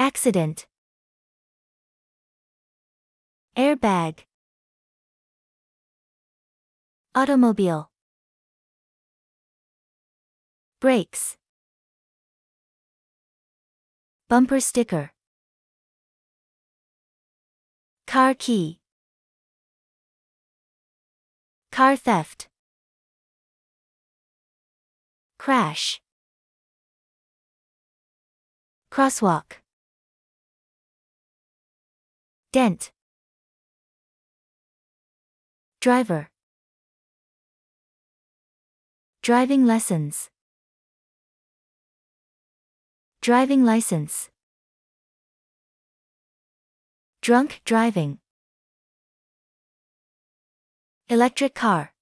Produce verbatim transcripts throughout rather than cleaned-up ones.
Accident. Airbag. Automobile. Brakes. Bumper sticker. Car key. Car theft. Crash. Crosswalk. Dent. Driver. Driving lessons. Driving license. Drunk driving. Electric car.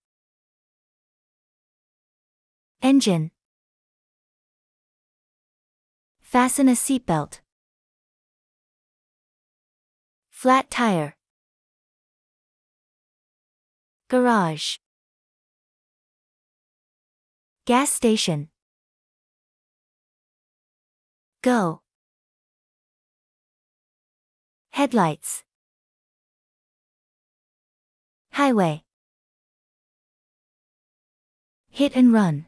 Engine. Fasten a seatbelt. Flat tire. Garage. Gas station. Go. Headlights. Highway. Hit and run.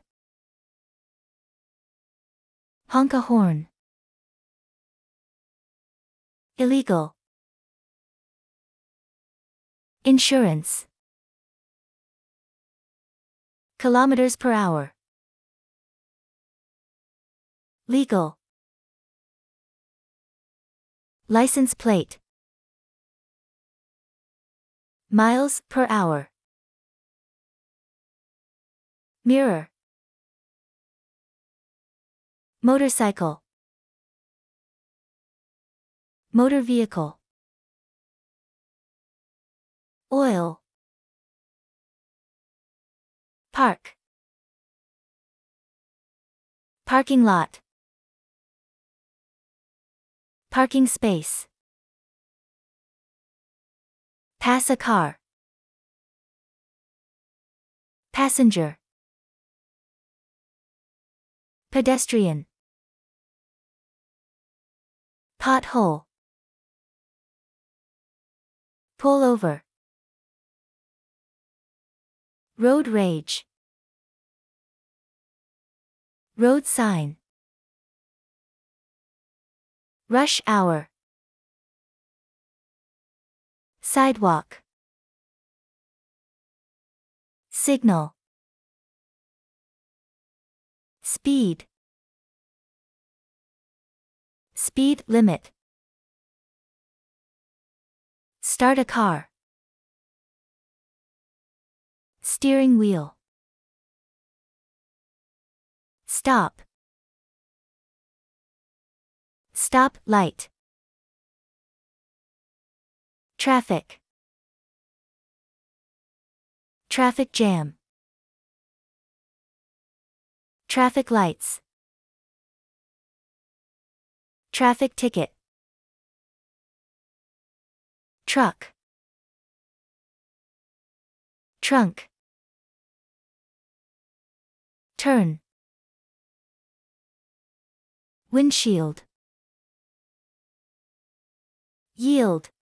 Honk a horn. Illegal. Insurance. Kilometers per hour. Legal. License plate. Miles per hour. Mirror. Motorcycle. Motor vehicle. Oil. Park. Parking lot. Parking space. Pass a car. Passenger. Pedestrian. Pothole. Pull over. Road rage. Road sign. Rush hour. Sidewalk. Signal. Speed. Speed limit. Start a car. Steering wheel. Stop. Stop light. Traffic. Traffic jam. Traffic lights. Traffic ticket. Truck. Trunk. Turn. Windshield. Yield.